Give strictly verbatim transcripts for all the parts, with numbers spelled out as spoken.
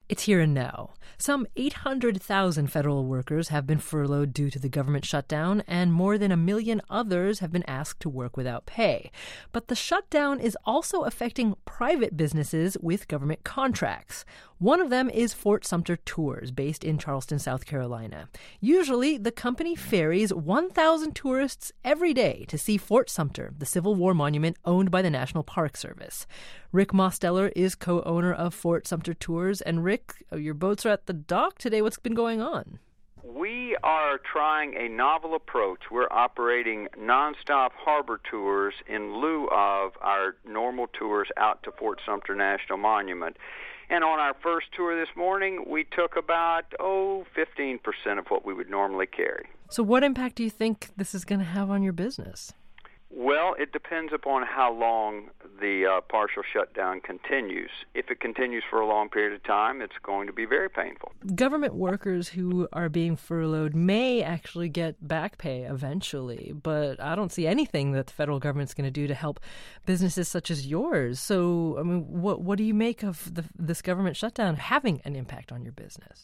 It's here and now. Some eight hundred thousand federal workers have been furloughed due to the government shutdown, and more than a million others have been asked to work without pay. But the shutdown is also affecting private businesses with government contracts. One of them is Fort Sumter Tours, based in Charleston, South Carolina. Usually, the company ferries one thousand tourists every day to see Fort Sumter, the Civil War monument owned by the National Park Service. Rick Mosteller is co-owner of Fort Sumter Tours. And Rick, your boats are at the dock today. What's been going on? We are trying a novel approach. We're operating nonstop harbor tours in lieu of our normal tours out to Fort Sumter National Monument. And on our first tour this morning, we took about, oh, fifteen percent of what we would normally carry. So what impact do you think this is going to have on your business? Well, it depends upon how long the uh, partial shutdown continues. If it continues for a long period of time, it's going to be very painful. Government workers who are being furloughed may actually get back pay eventually, but I don't see anything that the federal government's going to do to help businesses such as yours. So, I mean, what what do you make of the, this government shutdown having an impact on your business?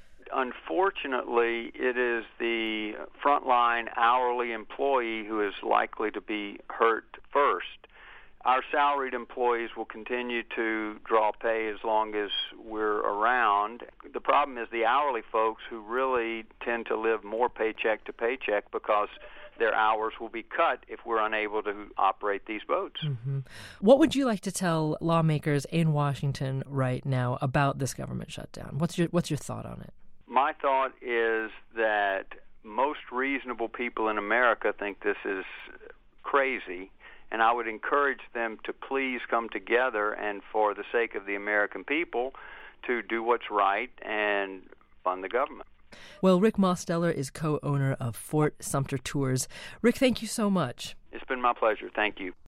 Unfortunately, it is the frontline hourly employee who is likely to be hurt first. Our salaried employees will continue to draw pay as long as we're around. The problem is the hourly folks who really tend to live more paycheck to paycheck because their hours will be cut if we're unable to operate these boats. Mm-hmm. What would you like to tell lawmakers in Washington right now about this government shutdown? What's your what's your thought on it? My thought is that most reasonable people in America think this is crazy, and I would encourage them to please come together and, for the sake of the American people, to do what's right and fund the government. Well, Rick Mosteller is co-owner of Fort Sumter Tours. Rick, thank you so much. It's been my pleasure. Thank you.